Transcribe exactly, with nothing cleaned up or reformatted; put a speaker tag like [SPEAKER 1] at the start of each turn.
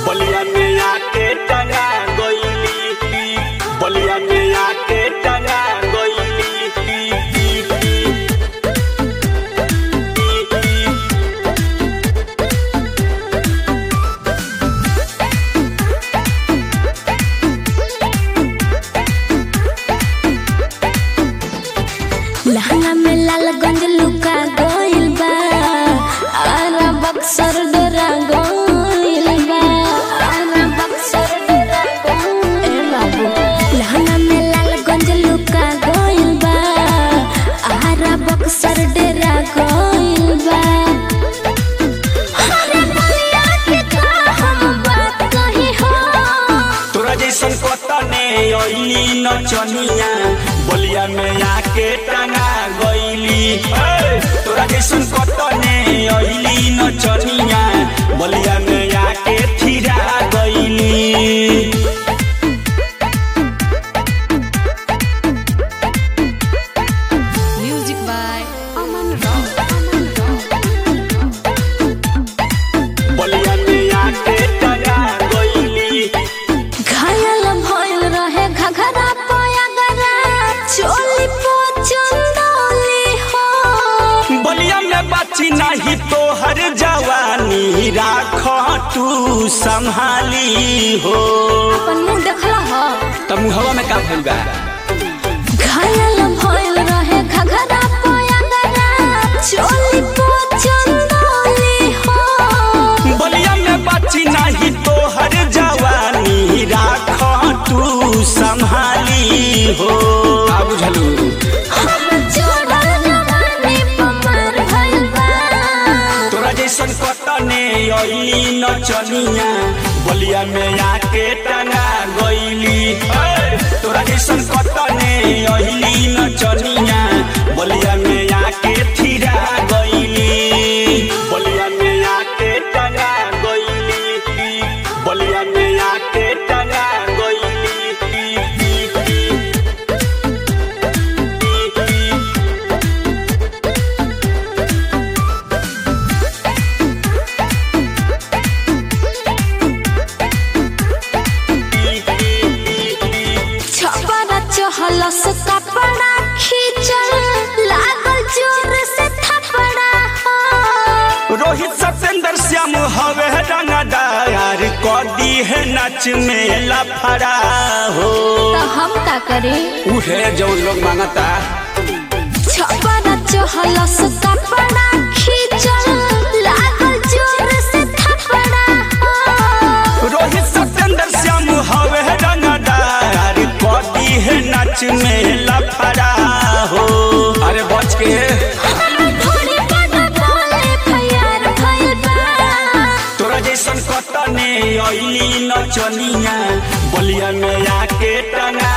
[SPEAKER 1] बलिया में आके टंगा गइली, बलिया में आके टंगा गइली।
[SPEAKER 2] लहंगा में लालगंज लुका गइल बा, आरा बक्सर डरा गइल बा, आरा बक्सर डरा गइल बाबू। लहंगा में लालगंज लुका गइल बा, आरा बक्सर डरा गइल बा। अरे बलिया के का हम बात कही हो,
[SPEAKER 1] तोरा जैसन कतने अइली नचनिया बलिया में आके टंगा गइली। तोरा जैसन कतने अइली नचनिया बलिया में आके थिरा गइली।
[SPEAKER 2] म्यूजिक बाय अमन राव।
[SPEAKER 1] बलिया में आके टंगा गइली।
[SPEAKER 2] घायल भइल रहे घघरा पयगरा, चोली पो चंदौली हो।
[SPEAKER 1] बलिया में बाची नहीं तो हर जवानी राख तू संभाली हो।
[SPEAKER 2] अपन मुंह देखला हो,
[SPEAKER 1] तब मुहवा में का भइल बा?
[SPEAKER 2] घायल भइल रहे घघरा पयगरा, चोली पो चंदौली हो।
[SPEAKER 1] बलिया में बाची नहीं तो हर जवानी राख तू संभाली हो। का बुझलू?
[SPEAKER 2] हम जोड़ल जवानी पमार भइल बा।
[SPEAKER 1] तोरा जैसन कतने अइली नचनिया बलिया में आके टंगा गइली। तोरा जैसन कतने अइली नचनिया बलिया में आके थिरा गइली। बलिया में आके टंगा गइली, बलिया में आके टंगा गइली।
[SPEAKER 2] छपरा चहलस कपड़ा खींचल, लागल जोर से थपड़ा हो।
[SPEAKER 1] रोहित सत्येंद्र श्याम हवे रंगदार कदी है नच में लफड़ा हो।
[SPEAKER 2] तो हम का करे?
[SPEAKER 1] उहे जो लोग मांगता।
[SPEAKER 2] छपरा चहलस कपड़ा खींचल, लागल जोर से थपड़ा हो।
[SPEAKER 1] रोहित सत्येंद्र श्याम हवे रंगदार कदी है नच में लफड़ा हो। अरे बच के
[SPEAKER 2] थोड़ी बड़ा बोले फयार भइल बा।
[SPEAKER 1] तोरा जैसन कतने अइली नचनिया बलिया में आके टंगा